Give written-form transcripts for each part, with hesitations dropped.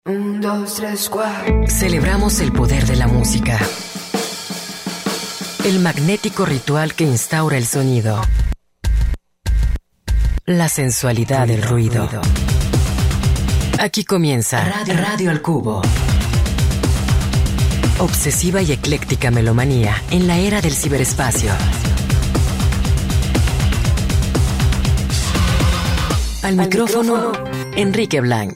Un, dos, tres, cuatro. Celebramos el poder de la música. El magnético ritual que instaura el sonido. La sensualidad del ruido. Aquí comienza Radio al Cubo. Obsesiva y ecléctica melomanía en la era del ciberespacio. Al micrófono, Enrique Blanc.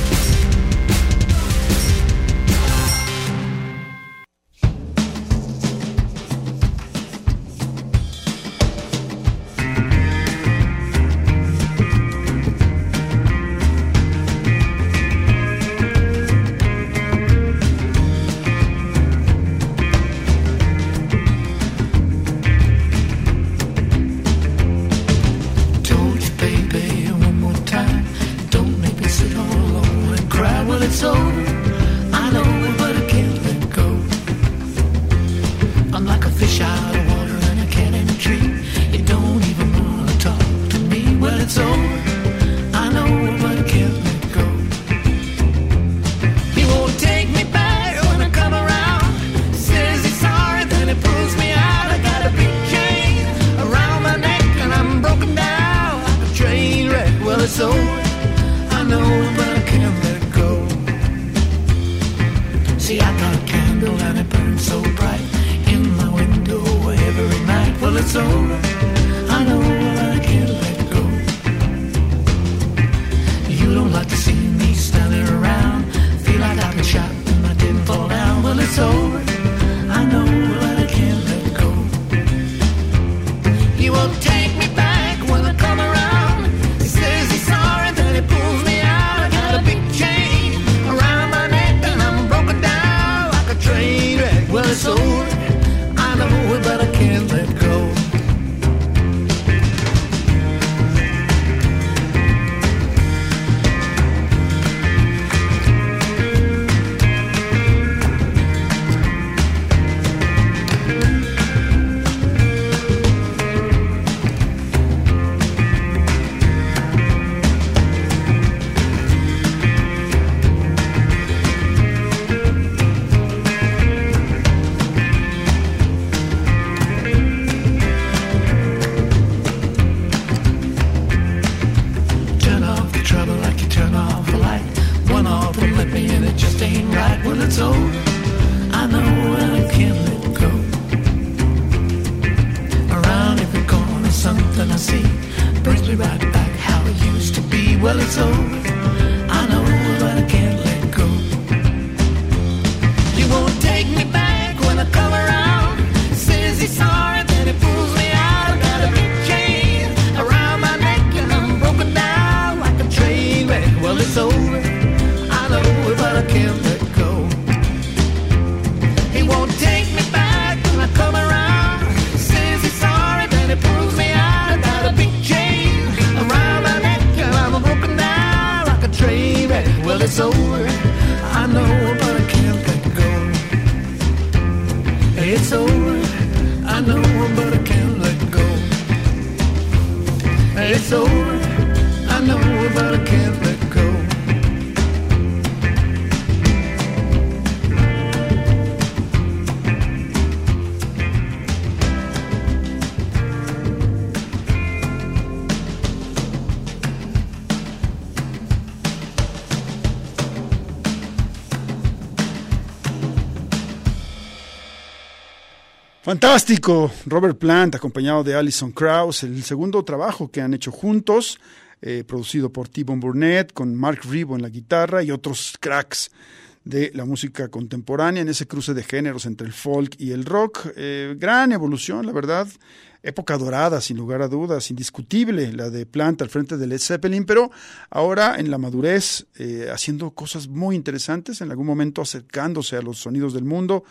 Fantástico, Robert Plant acompañado de Alison Krauss, el segundo trabajo que han hecho juntos, producido por T-Bone Burnett, con Mark Ribot en la guitarra y otros cracks de la música contemporánea en ese cruce de géneros entre el folk y el rock. Gran evolución, la verdad, época dorada sin lugar a dudas, indiscutible la de Plant al frente de Led Zeppelin, pero ahora en la madurez, haciendo cosas muy interesantes, en algún momento acercándose a los sonidos del mundo.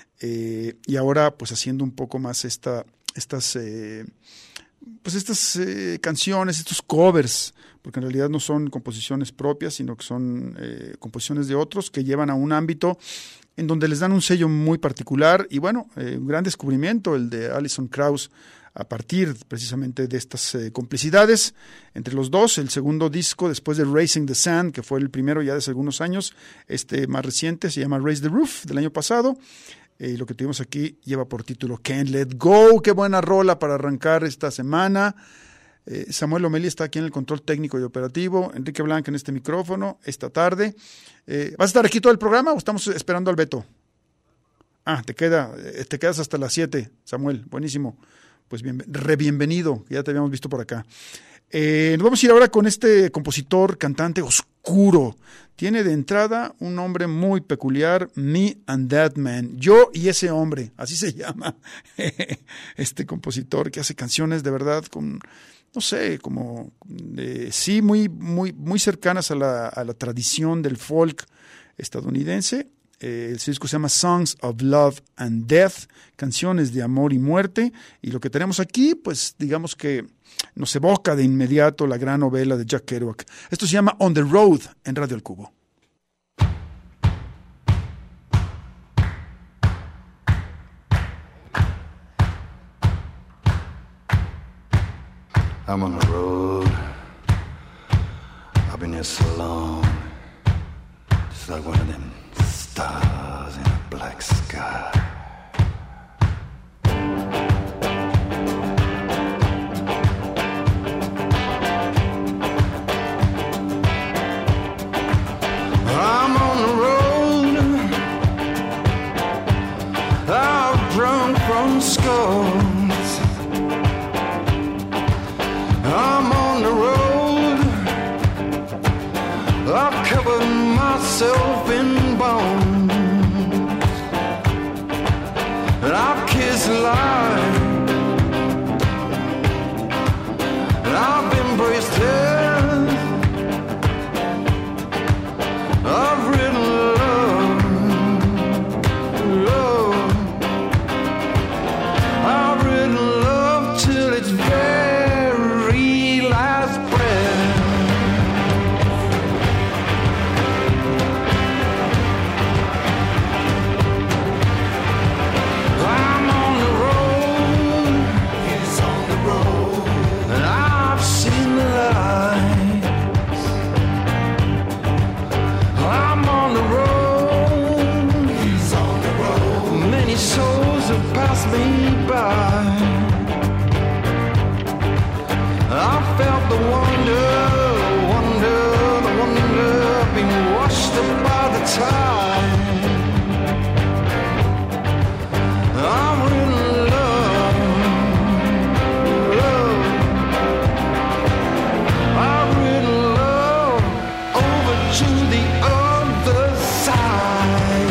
Y ahora pues haciendo un poco más estas canciones, estos covers, porque en realidad no son composiciones propias, sino que son composiciones de otros que llevan a un ámbito en donde les dan un sello muy particular. Y bueno, un gran descubrimiento el de Alison Krauss a partir precisamente de estas complicidades entre los dos. El segundo disco, después de Raising the Sand, que fue el primero ya de hace algunos años, más reciente, se llama Raise the Roof, del año pasado. Y lo que tuvimos aquí lleva por título Can't Let Go. Qué buena rola para arrancar esta semana. Samuel Lomelí está aquí en el control técnico y operativo. Enrique Blanca en este micrófono esta tarde. ¿Vas a estar aquí todo el programa o estamos esperando al Beto? Te quedas hasta las 7, Samuel. Buenísimo. Pues bienvenido, ya te habíamos visto por acá. Nos vamos a ir ahora con este compositor, cantante oscuro. Tiene de entrada un nombre muy peculiar, Me and That Man. Yo y ese hombre, así se llama este compositor que hace canciones de verdad con, no sé, como sí, muy, muy, muy cercanas a la tradición del folk estadounidense. El disco se llama Songs of Love and Death, canciones de amor y muerte, y lo que tenemos aquí, pues digamos que nos evoca de inmediato la gran novela de Jack Kerouac. Esto se llama On the Road en Radio El Cubo. I'm on the road, I've been here so long, just like one of them stars in a black sky. I'm on the road, I've drunk from scores. I'm on the road, I've covered myself in bones, and I've kissed life, and I've embraced death, I've written love, I've written love till it's very last breath. I'm on the road, he's on the road, and I've seen the lights. I'm on the road, he's on the road, many souls have passed me by. I felt the wonder being washed up by the tide. I'm in love, I'm in love, over to the other side.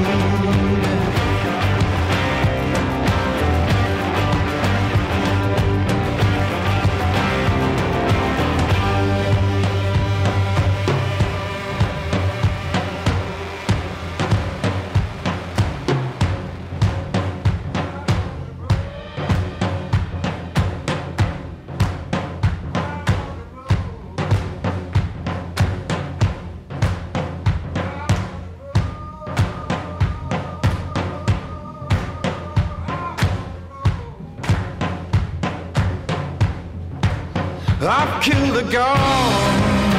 I've killed the god,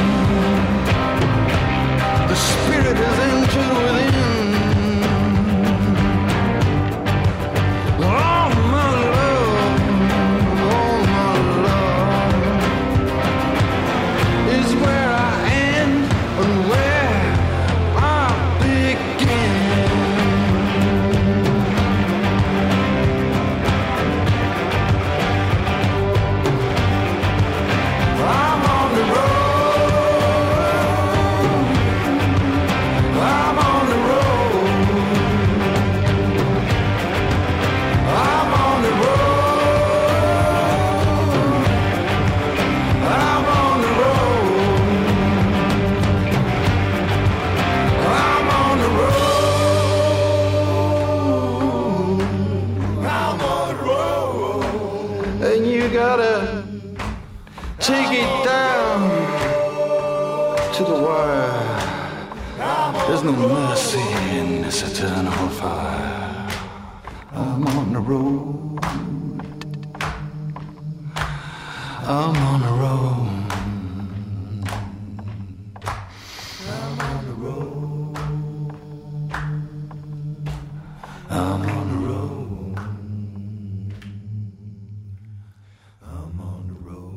the spirit has entered within. All my love is where I end and where I begin. I'm on the road. There's no mercy in this eternal fire. I'm on the road. I'm on the road. I'm on the road. I'm on the road. I'm on the road.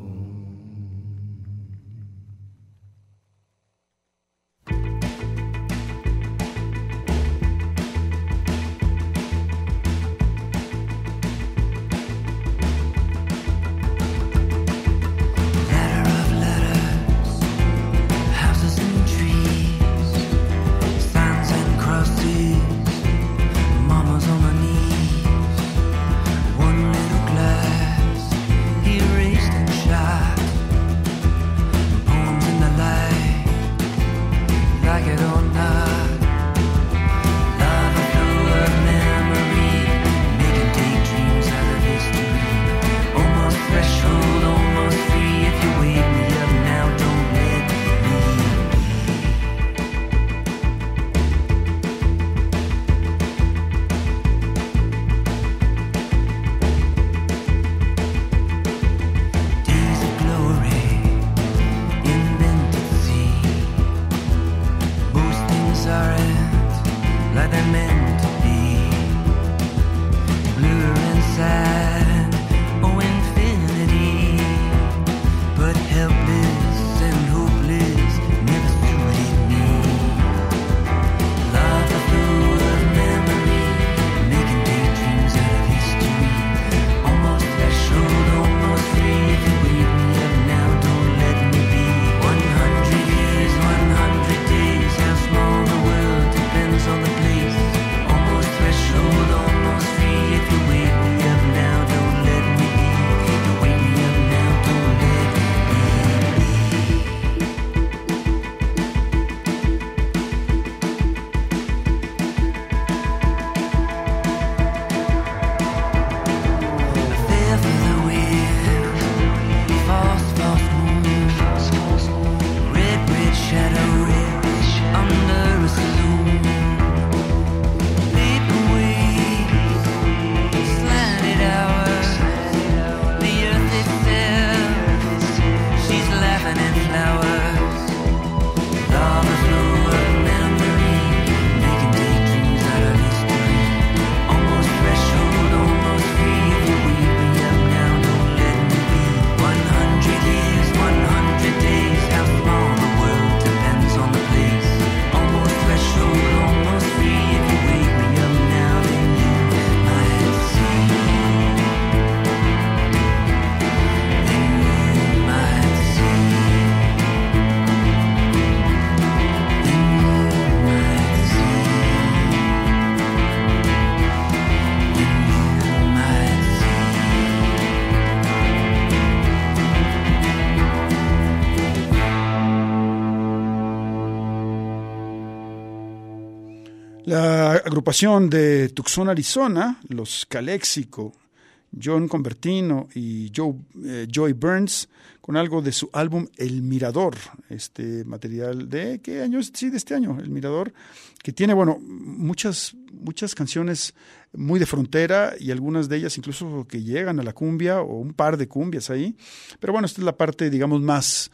La agrupación de Tucson, Arizona, los Calexico, John Convertino y Joey Burns, con algo de su álbum El Mirador, este material de ¿qué año es? Sí, de este año, El Mirador, que tiene, bueno, muchas canciones muy de frontera y algunas de ellas incluso que llegan a la cumbia o un par de cumbias ahí, pero bueno, esta es la parte, digamos, más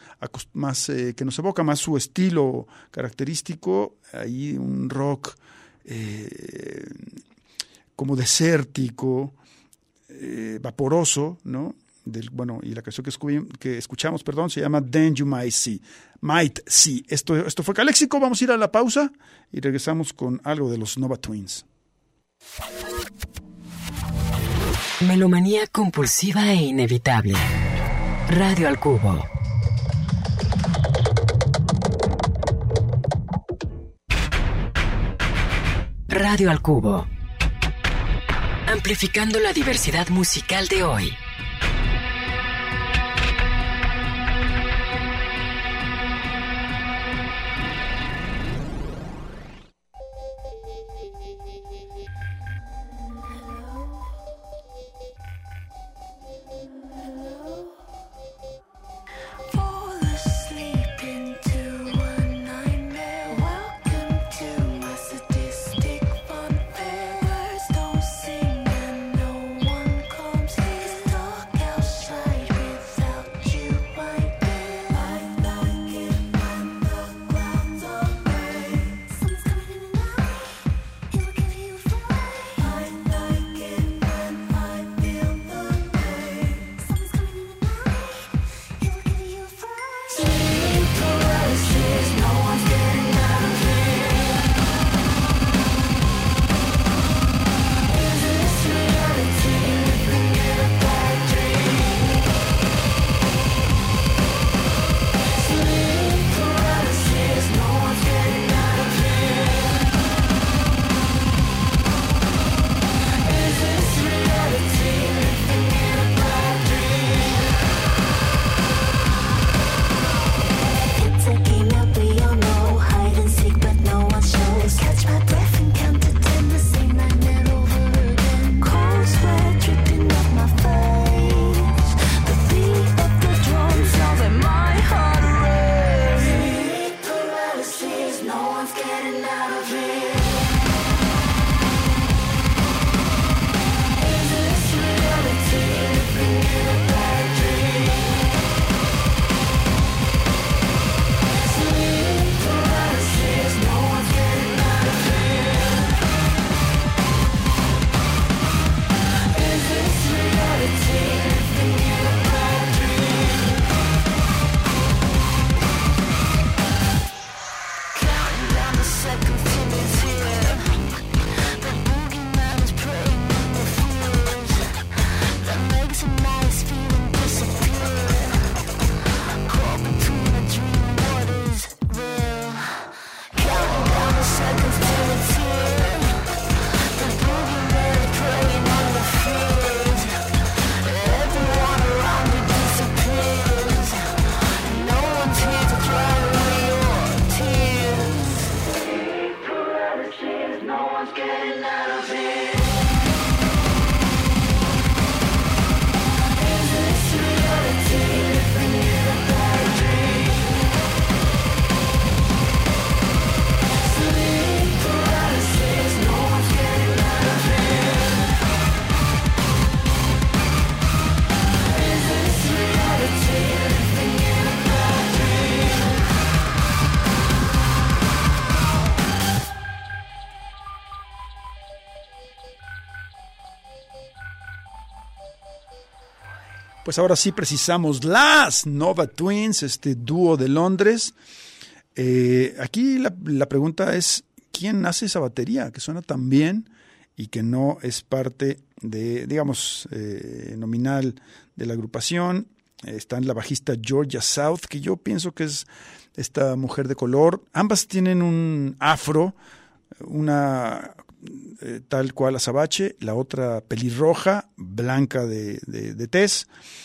que nos evoca más su estilo característico, ahí un rock como vaporoso, ¿no? Y la canción que escuchamos, se llama Then You Might See. Esto fue Calexico. Vamos a ir a la pausa y regresamos con algo de los Nova Twins. Melomanía compulsiva e inevitable. Radio al Cubo. Radio al Cubo. Amplificando la diversidad musical de hoy. Words don't sing and no one comes. He's one's getting out of here. Is this reality? Living in a bad dream. Sleep paralysis, no one's getting out of here. Is this reality? Living in a bad dream. Pues ahora sí precisamos las Nova Twins, este dúo de Londres. Aquí la pregunta es, ¿quién hace esa batería que suena tan bien y que no es parte de, digamos, nominal de la agrupación? Está en la bajista Georgia South, que yo pienso que es esta mujer de color. Ambas tienen un afro, una tal cual azabache, la otra pelirroja, blanca de tez.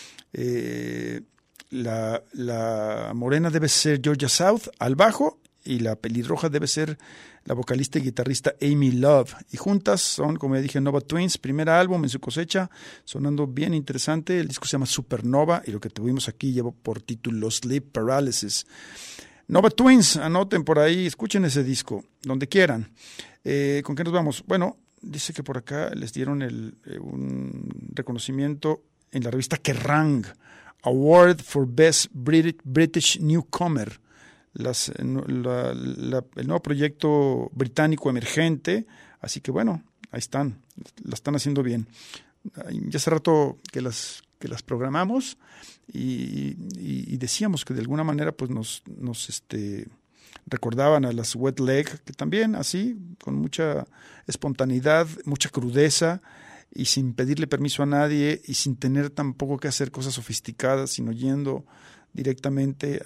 La morena debe ser Georgia South al bajo y la pelirroja debe ser la vocalista y guitarrista Amy Love. Y juntas son, como ya dije, Nova Twins, primer álbum en su cosecha, sonando bien interesante. El disco se llama Supernova y lo que tuvimos aquí lleva por título Sleep Paralysis. Nova Twins, anoten por ahí, escuchen ese disco, donde quieran. ¿Con qué nos vamos? Bueno, dice que por acá les dieron un reconocimiento en la revista Kerrang! Award for Best British Newcomer. El nuevo proyecto británico emergente. Así que bueno, ahí están, la están haciendo bien. Ya hace rato que las programamos y decíamos que de alguna manera pues nos recordaban a las Wet Leg, que también así, con mucha espontaneidad, mucha crudeza y sin pedirle permiso a nadie y sin tener tampoco que hacer cosas sofisticadas, sino yendo directamente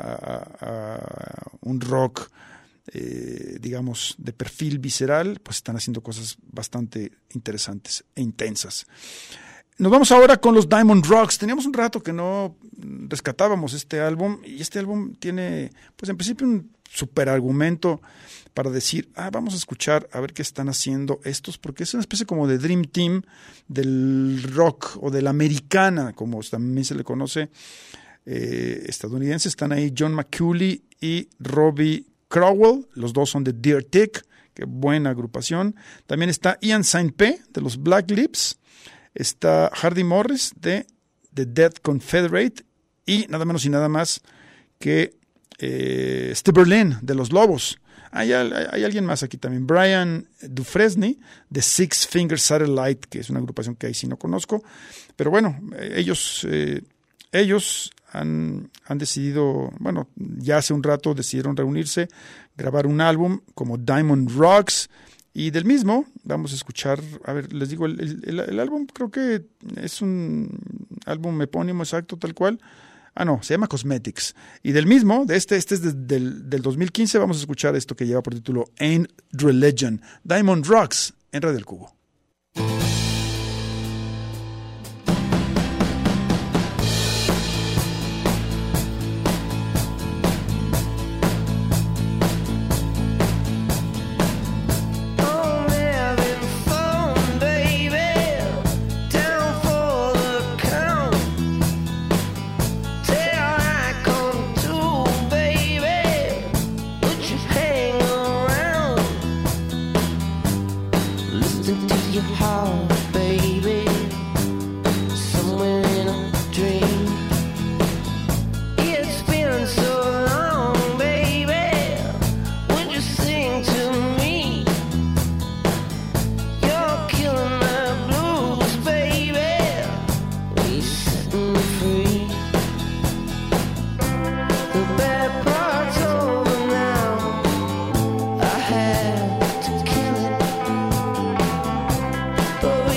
a un rock, digamos, de perfil visceral, pues están haciendo cosas bastante interesantes e intensas. Nos vamos ahora con los Diamond Rocks. Teníamos un rato que no rescatábamos este álbum, y este álbum tiene, pues en principio, un super argumento para decir, vamos a escuchar a ver qué están haciendo estos, porque es una especie como de Dream Team del rock o de la americana, como también se le conoce, estadounidense. Están ahí John McCulley y Robbie Crowell, los dos son de Deer Tick, qué buena agrupación. También está Ian St. P. de los Black Lips, está Hardy Morris de The Dead Confederate y nada menos y nada más que Steve Berlin de Los Lobos. Hay alguien más aquí también, Brian Dufresne de Six Finger Satellite, que es una agrupación que ahí sí no conozco, pero bueno, ellos han decidido, bueno, ya hace un rato decidieron reunirse, grabar un álbum como Diamond Rocks. Y del mismo, vamos a escuchar, a ver, les digo, el álbum creo que es un álbum epónimo exacto, tal cual. No, se llama Cosmetics. Y del mismo, de este es del 2015, vamos a escuchar esto que lleva por título Ain't Religion. Diamond Rocks en Radio El Cubo. But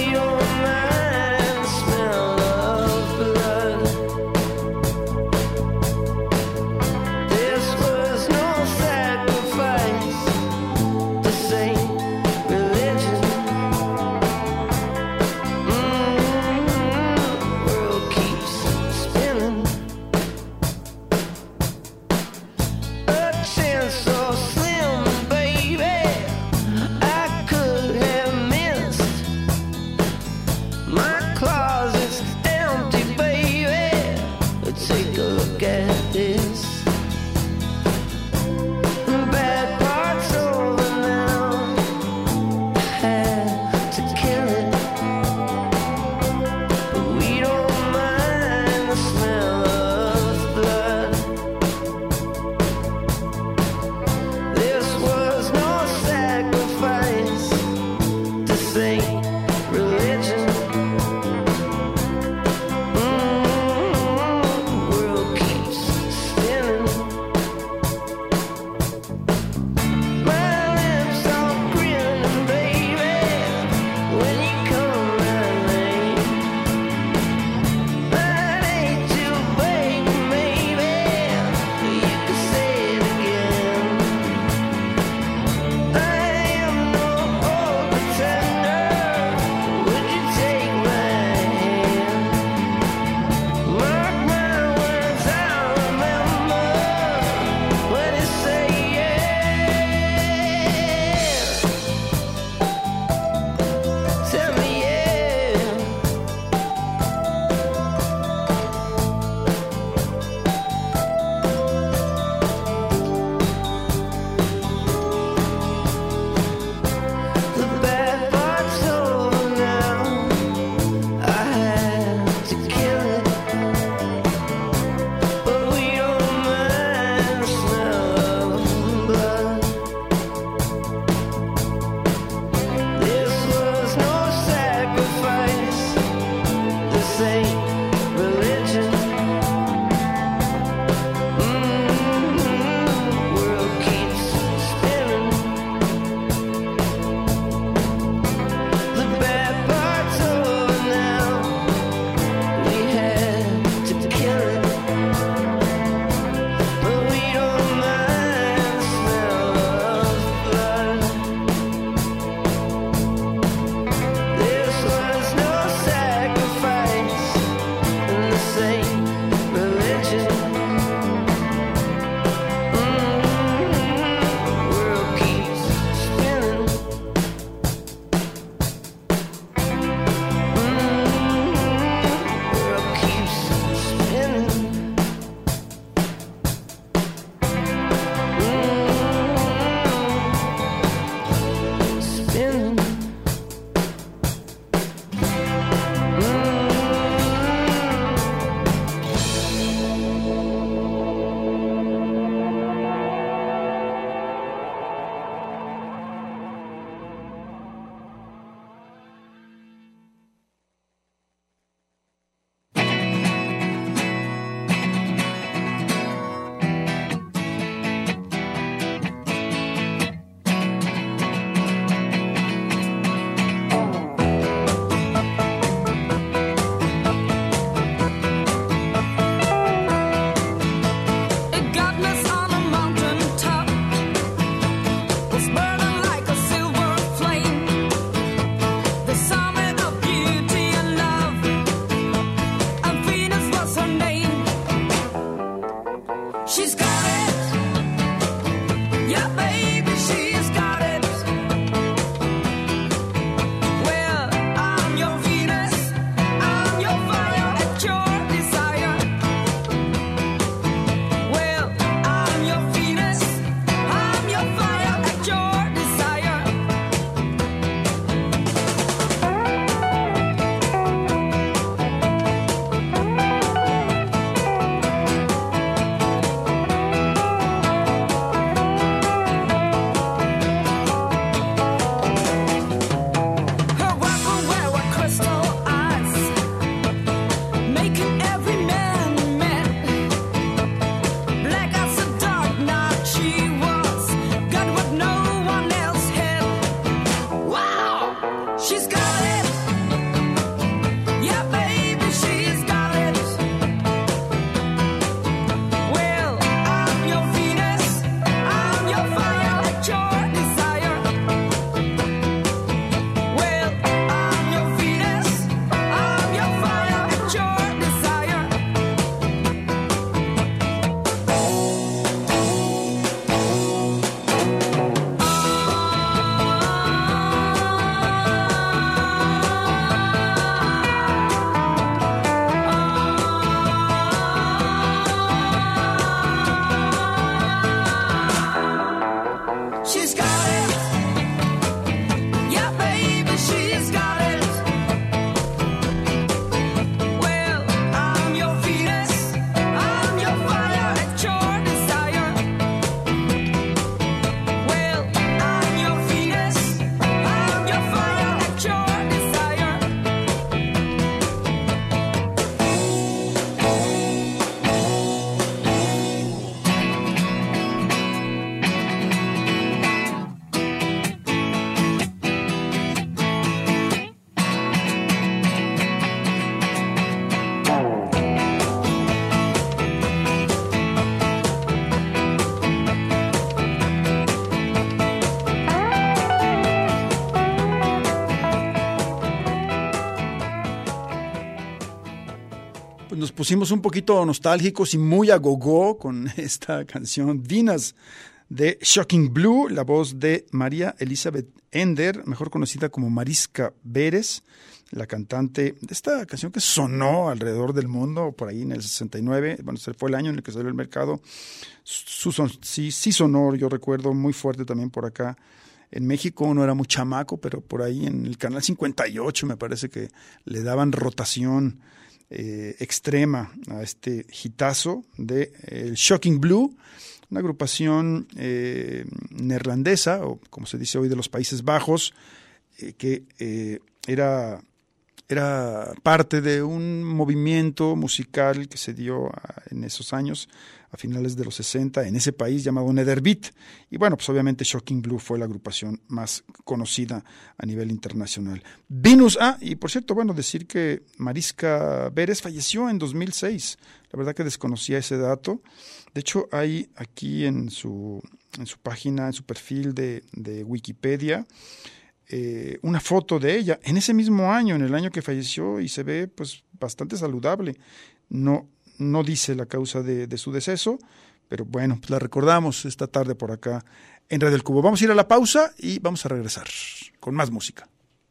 pues nos pusimos un poquito nostálgicos y muy a go-go con esta canción Venus de Shocking Blue, la voz de María Elizabeth Ender, mejor conocida como Mariska Beres, la cantante de esta canción que sonó alrededor del mundo por ahí en el 69, bueno, ese fue el año en el que salió al mercado. Sí sonó, yo recuerdo, muy fuerte también por acá. En México no era muy chamaco, pero por ahí en el canal 58 me parece que le daban rotación extrema a este hitazo de el Shocking Blue, una agrupación neerlandesa, o como se dice hoy de los Países Bajos, que era parte de un movimiento musical que se dio en esos años, a finales de los 60, en ese país llamado Nederbeat. Y bueno, pues obviamente Shocking Blue fue la agrupación más conocida a nivel internacional. Venus, y por cierto, bueno, decir que Mariska Beres falleció en 2006. La verdad que desconocía ese dato. De hecho, hay aquí en su página, en su perfil de Wikipedia, una foto de ella en ese mismo año, en el año que falleció, y se ve pues bastante saludable. No dice la causa de su deceso, pero bueno, pues la recordamos esta tarde por acá en Radio El Cubo. Vamos a ir a la pausa y vamos a regresar con más música.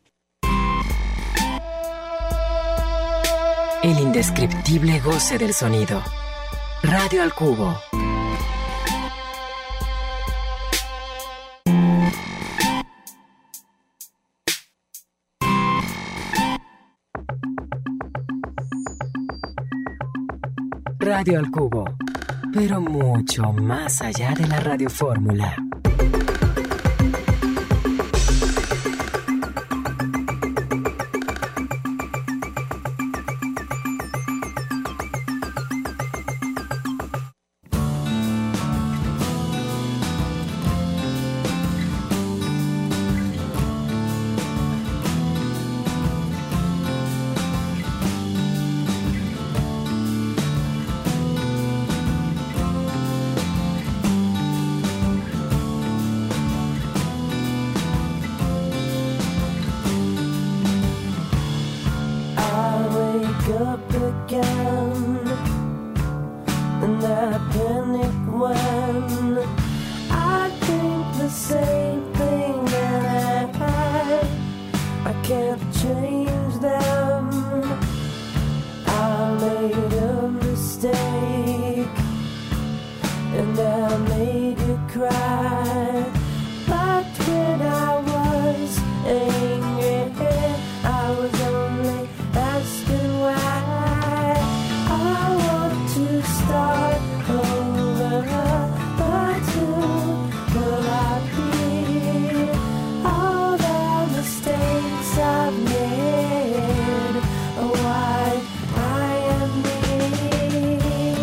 El indescriptible goce del sonido. Radio al Cubo. Radio al Cubo, pero mucho más allá de la radiofórmula. Up again, and I panic when I think the same thing that I can't change them. I made a mistake, and I made you cry. But when I was angry, I was only asking why. I want to start over, but who will I be? All the mistakes I've made, why I am me.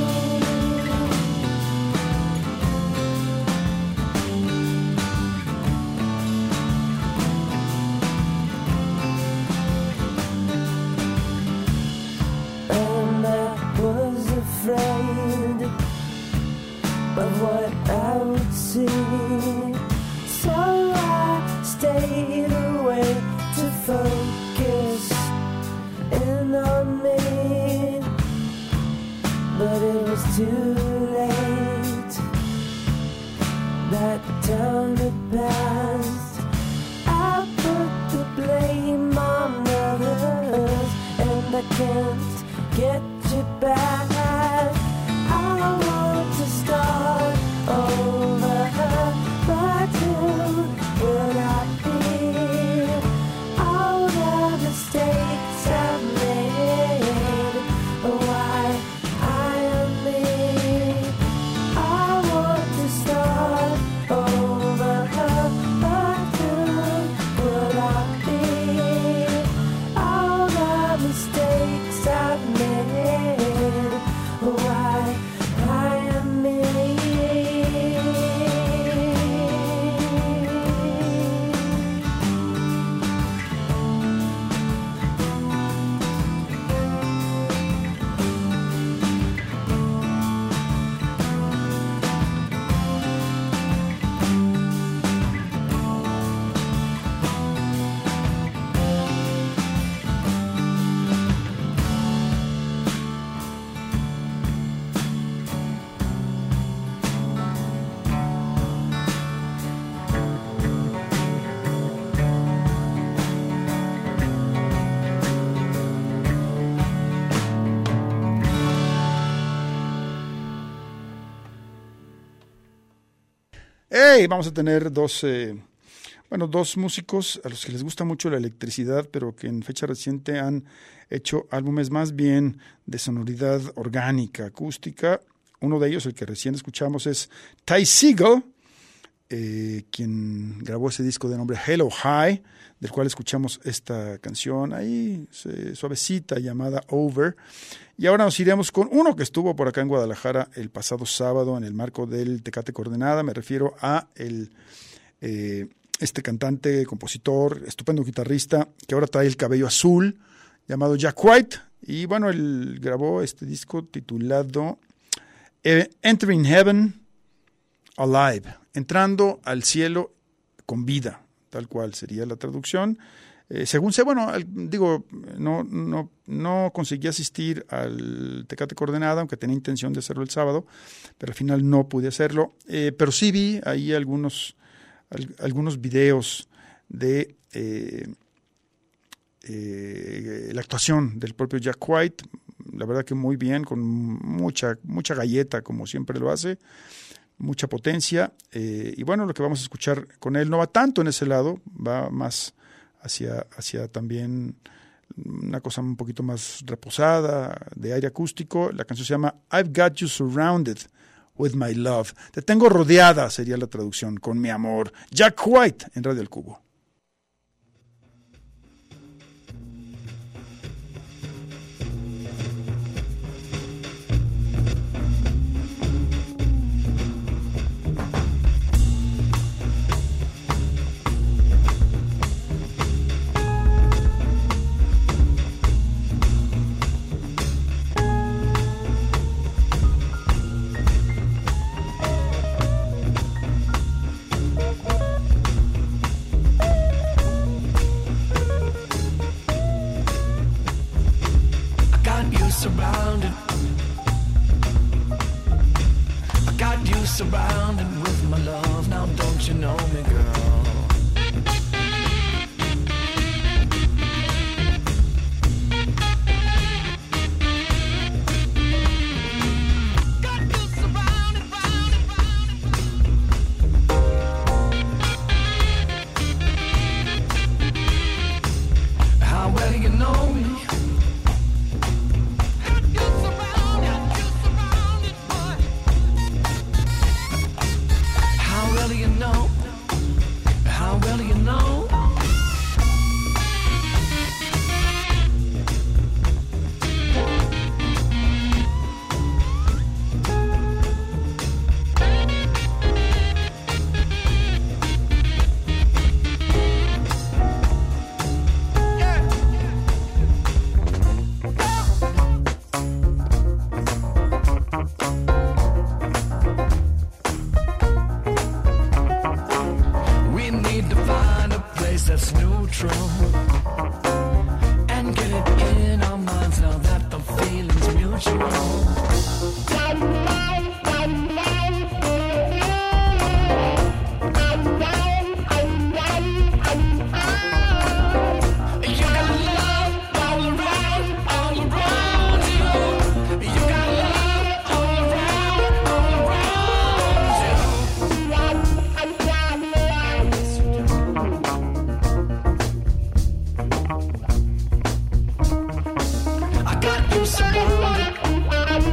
And I was afraid of what I would see, so I stayed away to focus in on me. But it was too late, that time had passed. I put the blame on others, and I can't get you back. I want to start over, but who would I be? All the mistakes I've made, why I am me. I want to start over, but who would I be? All the mistakes I've made, Hey, vamos a tener dos músicos a los que les gusta mucho la electricidad, pero que en fecha reciente han hecho álbumes más bien de sonoridad orgánica, acústica. Uno de ellos, el que recién escuchamos, es Ty Segall, quien grabó ese disco de nombre Hello High, del cual escuchamos esta canción ahí suavecita llamada Over. Y ahora nos iremos con uno que estuvo por acá en Guadalajara el pasado sábado en el marco del Tecate Coordenada. Me refiero a este cantante, compositor, estupendo guitarrista, que ahora trae el cabello azul, llamado Jack White. Y bueno, él grabó este disco titulado Entering Heaven Alive, entrando al cielo con vida, tal cual sería la traducción. Según sé, bueno, no conseguí asistir al Tecate Coordenada, aunque tenía intención de hacerlo el sábado, pero al final no pude hacerlo. Pero sí vi ahí algunos videos de la actuación del propio Jack White. La verdad que muy bien, con mucha galleta, como siempre lo hace, mucha potencia. Y bueno, lo que vamos a escuchar con él no va tanto en ese lado, va más hacia también una cosa un poquito más reposada, de aire acústico. La canción se llama I've Got You Surrounded with My Love. Te tengo rodeada, sería la traducción, con mi amor. Jack White en Radio El Cubo. Surrounded with my love, now don't you know me, girl? Got you surrounded, how well you know me? How well you know? That's neutral and get it in our minds now that the feeling's mutual. You got love all around you. You got love all around you. I got you surrounded.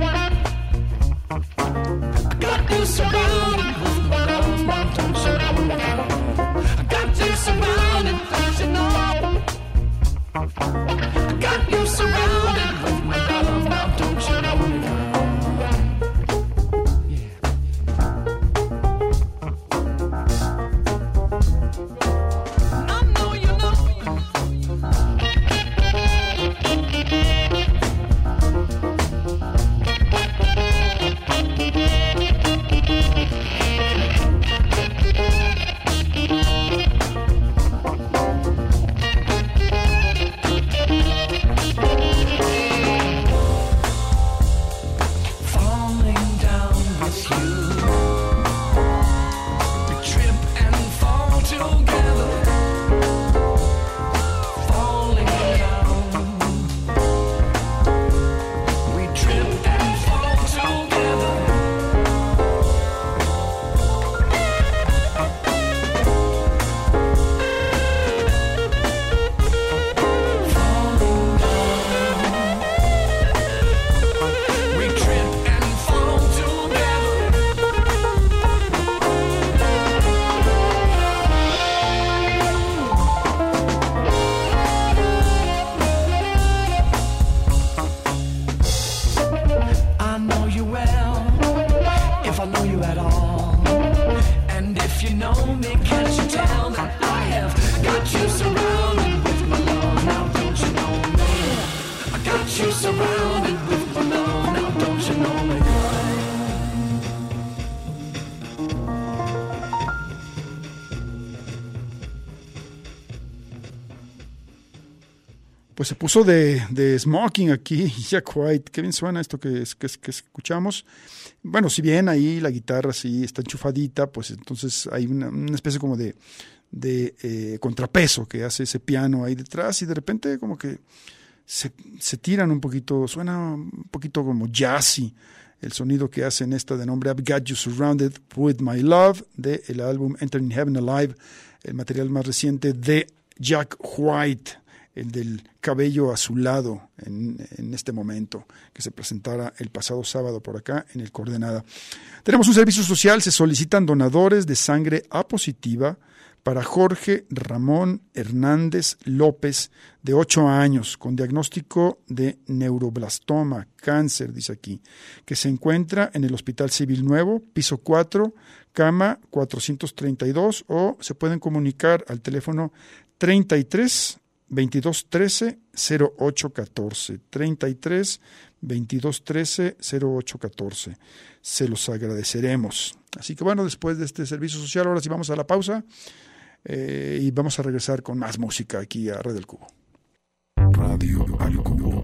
pues se puso de smoking aquí, Jack White. Qué bien suena esto que escuchamos. Bueno, si bien ahí la guitarra sí está enchufadita, pues entonces hay una especie como de contrapeso que hace ese piano ahí detrás y de repente como que se tiran un poquito, suena un poquito como jazzy el sonido que hacen esta de nombre I've Got You Surrounded With My Love del álbum Entering Heaven Alive, el material más reciente de Jack White, el del cabello azulado en este momento, que se presentara el pasado sábado por acá en el Coordenada. Tenemos un servicio social, se solicitan donadores de sangre A positiva para Jorge Ramón Hernández López, de 8 años, con diagnóstico de neuroblastoma, cáncer, dice aquí, que se encuentra en el Hospital Civil Nuevo, piso 4, cama 432, o se pueden comunicar al teléfono 33 22 13 08 14, 33 22 13 08 14. Se los agradeceremos. Así que bueno, después de este servicio social, ahora sí vamos a la pausa y vamos a regresar con más música aquí a Red del Cubo. Radio al Cubo.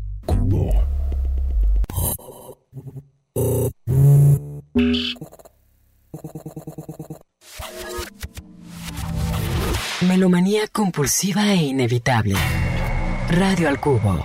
Melomanía compulsiva e inevitable. Radio al Cubo.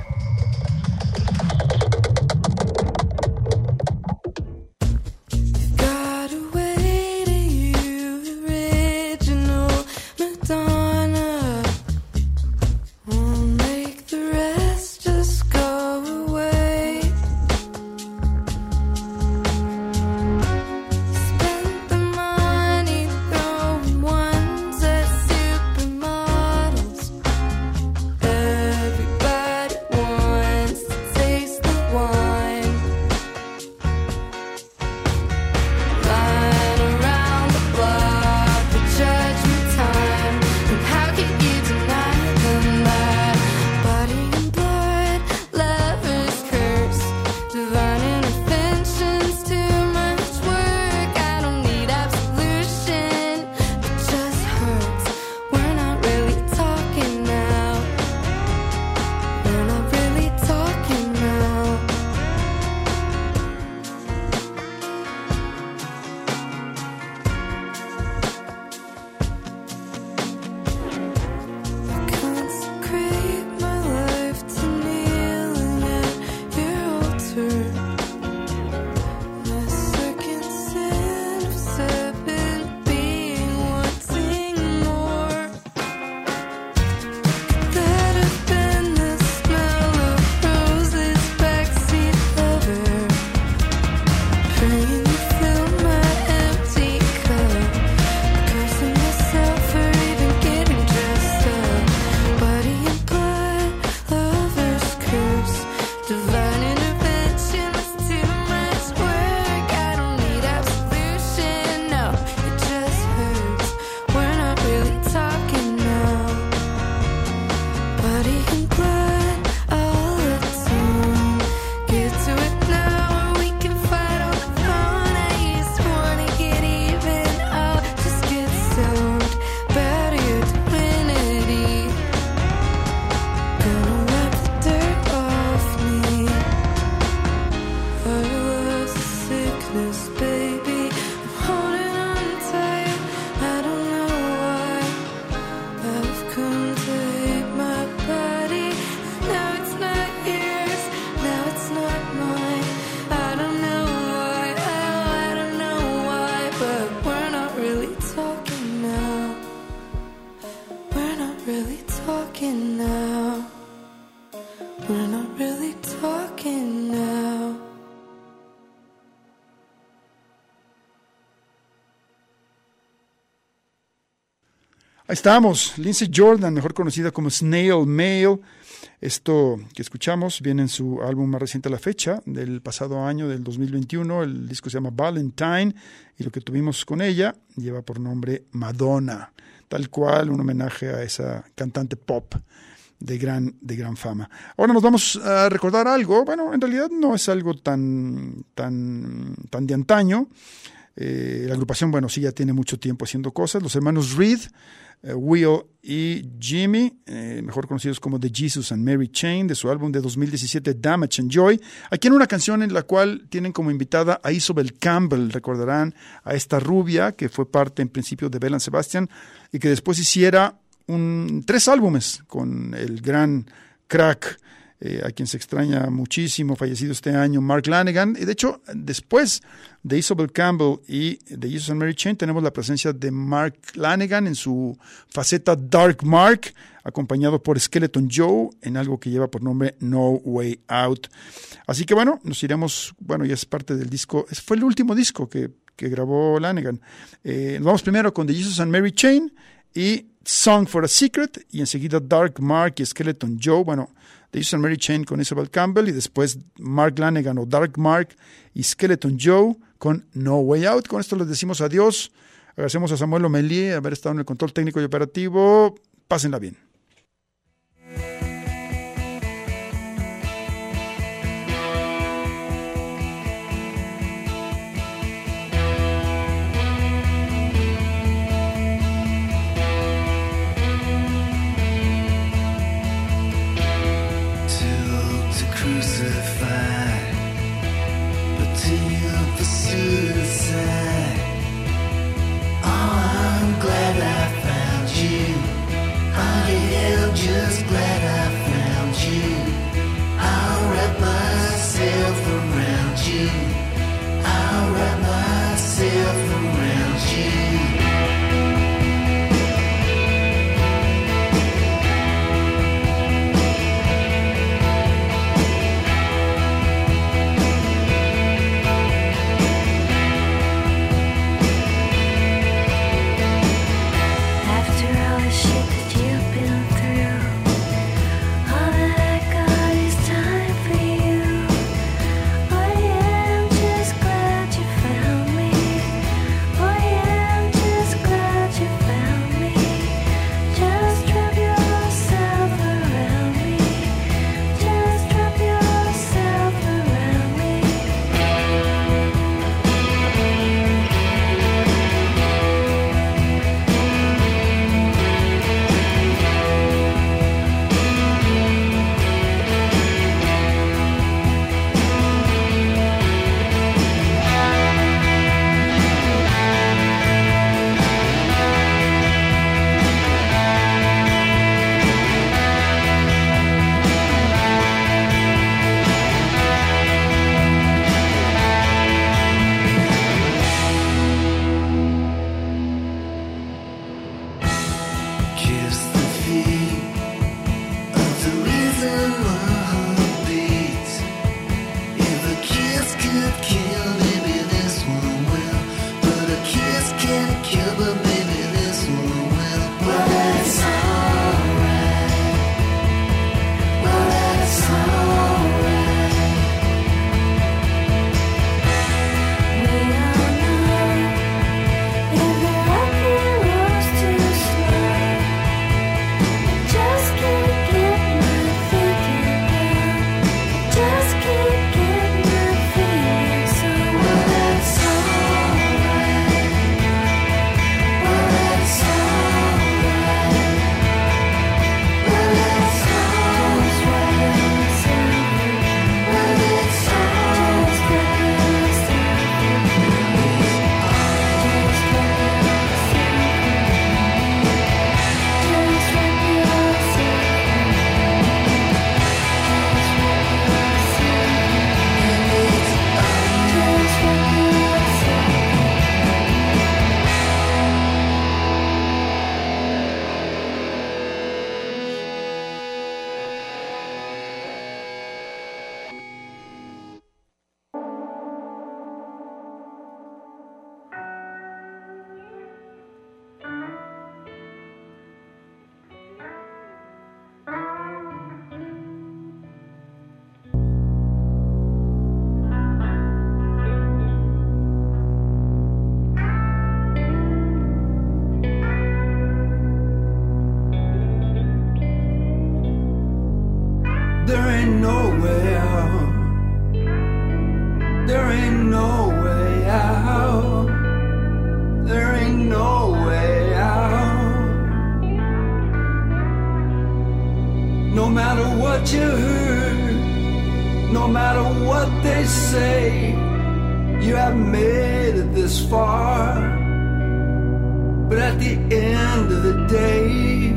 Ahí estamos, Lindsey Jordan, mejor conocida como Snail Mail. Esto que escuchamos viene en su álbum más reciente a la fecha, del pasado año, del 2021. El disco se llama Valentine y lo que tuvimos con ella lleva por nombre Madonna, tal cual un homenaje a esa cantante pop de gran fama. Ahora nos vamos a recordar algo, bueno, en realidad no es algo tan de antaño. La agrupación, bueno, sí, ya tiene mucho tiempo haciendo cosas. Los hermanos Reed, Will y Jimmy, mejor conocidos como The Jesus and Mary Chain, de su álbum de 2017, Damage and Joy. Aquí en una canción en la cual tienen como invitada a Isobel Campbell, recordarán a esta rubia que fue parte en principio de Belle and Sebastian y que después hiciera 3 álbumes con el gran crack, a quien se extraña muchísimo, fallecido este año, Mark Lanegan. Y de hecho, después de Isobel Campbell y de Jesus and Mary Chain, tenemos la presencia de Mark Lanegan en su faceta Dark Mark, acompañado por Skeleton Joe en algo que lleva por nombre No Way Out. Así que bueno, nos iremos, bueno, ya es parte del disco, fue el último disco que grabó Lanegan. Nos vamos primero con The Jesus and Mary Chain y Song for a Secret, y enseguida Dark Mark y Skeleton Joe, bueno, The Jesus and Mary Chain con Isobel Campbell, y después Mark Lanegan o Dark Mark y Skeleton Joe con No Way Out. Con esto les decimos adiós. Agradecemos a Samuel Omelie haber estado en el control técnico y operativo. Pásenla bien. Just glad I found you. I'll wrap myself around you. I'll wrap myself around you. There ain't no way out. There ain't no way out. there ain't no way out. No matter what you heard, no matter what they say, you have made it this far. But at the end of the day,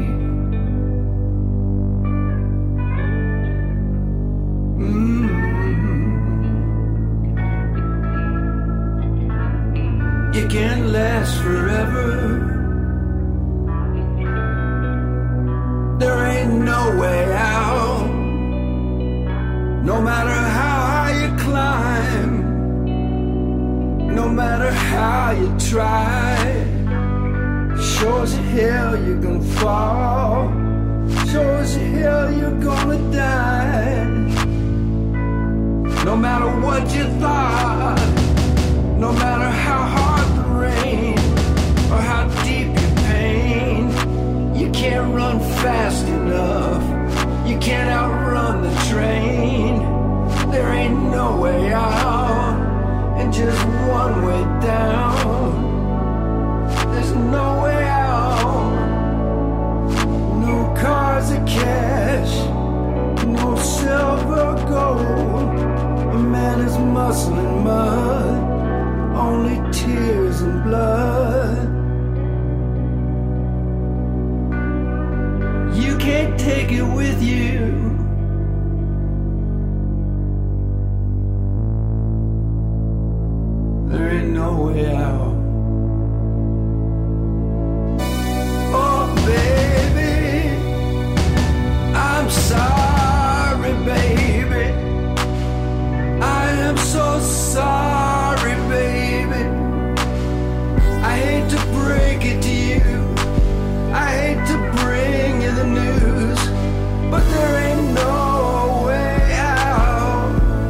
you can't last forever. There ain't no way out. No matter how high you climb, no matter how you try, sure as hell you're gonna fall. Sure as hell you're gonna die. No matter what you thought, no matter how hard the rain or how deep your pain, you can't run fast enough. You can't outrun the train. There ain't no way out, and just one way down. There's no way out. No cars or cash, no silver or gold. A man is muscle and mud, only tears and blood. You can't take it with you. There ain't no way out. Oh baby, I'm sorry baby, I am so sorry baby. I hate to break it to you, I hate to bring you the news, but there ain't no way out.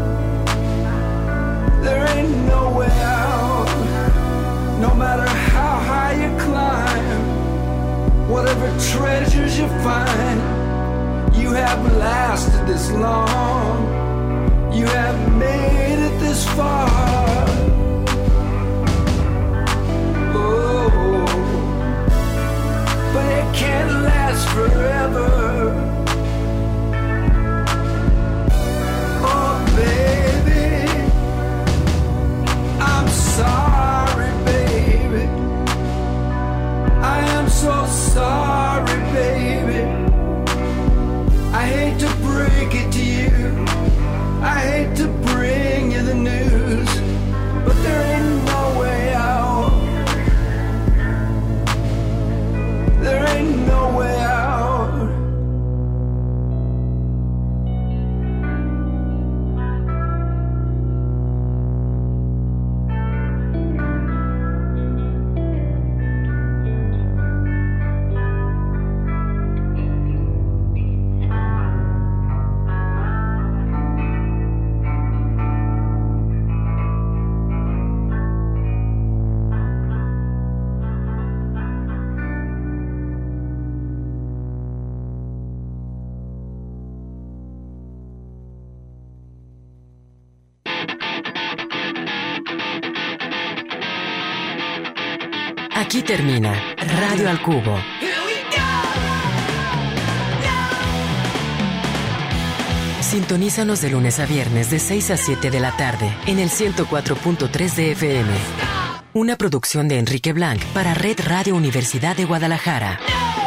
There ain't no way out. No matter how high you climb, whatever treasures you find, you have lasted this long, you have made it this far. Oh, but it can't last forever. Oh baby, I'm sorry baby, I am so sorry baby. I hate to break it to you, I hate to bring you the news, but there ain't no way out. There ain't no way out. Aquí termina Radio al Cubo. Sintonízanos de lunes a viernes de 6 a 7 de la tarde en el 104.3 de FM. Una producción de Enrique Blanc para Red Radio Universidad de Guadalajara.